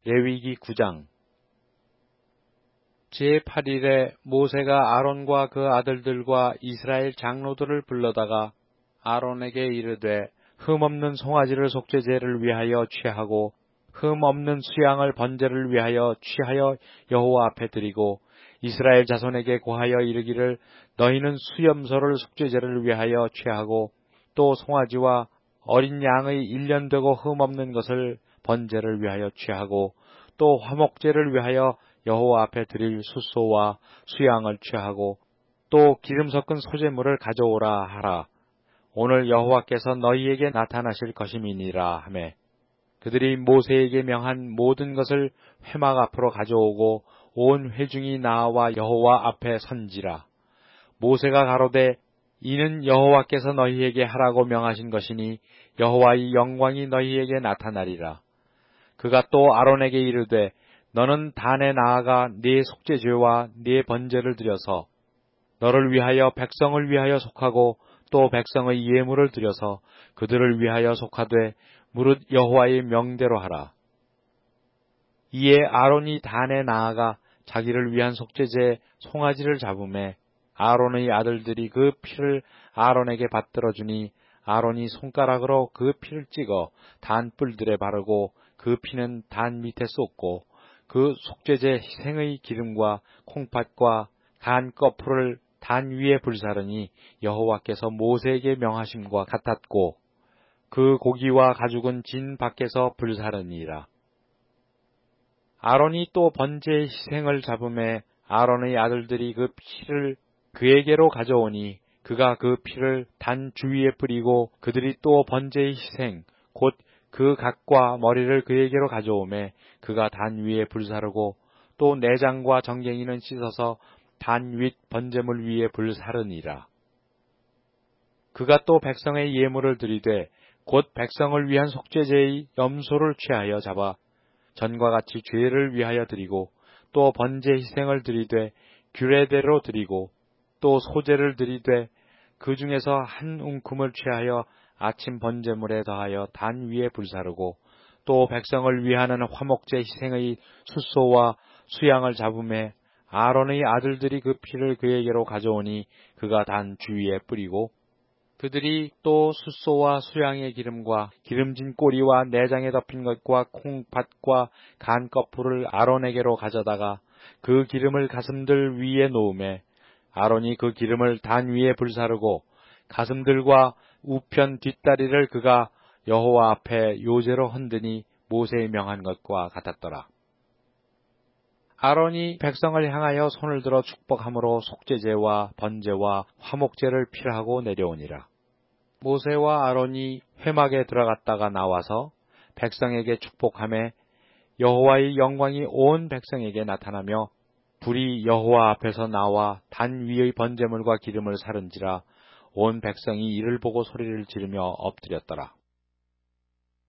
레위기 9장. 제8일에 모세가 아론과 그 아들들과 이스라엘 장로들을 불러다가 아론에게 이르되 흠없는 송아지를 속죄제를 위하여 취하고 흠없는 수양을 번제를 위하여 취하여 여호와 앞에 드리고 이스라엘 자손에게 고하여 이르기를 너희는 수염소를 속죄제를 위하여 취하고 또 송아지와 어린 양의 1년 되고 흠없는 것을 번제를 위하여 취하고 또 화목제를 위하여 여호와 앞에 드릴 숫소와 수양을 취하고 또 기름 섞은 소제물을 가져오라 하라. 오늘 여호와께서 너희에게 나타나실 것임이니라 하매 그들이 모세에게 명한 모든 것을 회막 앞으로 가져오고 온 회중이 나와 여호와 앞에 선지라. 모세가 가로되 이는 여호와께서 너희에게 하라고 명하신 것이니 여호와의 영광이 너희에게 나타나리라. 그가 또 아론에게 이르되 너는 단에 나아가 네 속죄죄와 네 번제를 드려서 너를 위하여 백성을 위하여 속하고 또 백성의 예물을 드려서 그들을 위하여 속하되 무릇 여호와의 명대로 하라. 이에 아론이 단에 나아가 자기를 위한 속죄제 송아지를 잡음에 아론의 아들들이 그 피를 아론에게 받들어 주니 아론이 손가락으로 그 피를 찍어 단 뿔들에 바르고 그 피는 단 밑에 쏟고 그 속죄제 희생의 기름과 콩팥과 간 거풀을 단 위에 불사르니 여호와께서 모세에게 명하심과 같았고 그 고기와 가죽은 진 밖에서 불사르니라. 아론이 또 번제 희생을 잡음에 아론의 아들들이 그 피를 그에게로 가져오니 그가 그 피를 단 주위에 뿌리고 그들이 또 번제 희생 곧 그 각과 머리를 그에게로 가져오매 그가 단 위에 불사르고 또 내장과 정갱이는 씻어서 단 윗 번제물 위에 불사르니라. 그가 또 백성의 예물을 드리되 곧 백성을 위한 속죄제의 염소를 취하여 잡아 전과 같이 죄를 위하여 드리고 또 번제 희생을 드리되 규례대로 드리고 또 소제를 드리되 그 중에서 한 웅큼을 취하여 아침 번제물에 더하여 단 위에 불사르고 또 백성을 위하는 화목제 희생의 숫소와 수양을 잡음에 아론의 아들들이 그 피를 그에게로 가져오니 그가 단 주위에 뿌리고 그들이 또 숫소와 수양의 기름과 기름진 꼬리와 내장에 덮인 것과 콩팥과 간 거풀을 아론에게로 가져다가 그 기름을 가슴들 위에 놓음에 아론이 그 기름을 단 위에 불사르고 가슴들과 우편 뒷다리를 그가 여호와 앞에 요제로 흔드니 모세의 명한 것과 같았더라. 아론이 백성을 향하여 손을 들어 축복함으로 속죄제와 번제와 화목제를 필하고 내려오니라. 모세와 아론이 회막에 들어갔다가 나와서 백성에게 축복하매 여호와의 영광이 온 백성에게 나타나며 불이 여호와 앞에서 나와 단 위의 번제물과 기름을 사른지라 온 백성이 이를 보고 소리를 지르며 엎드렸더라.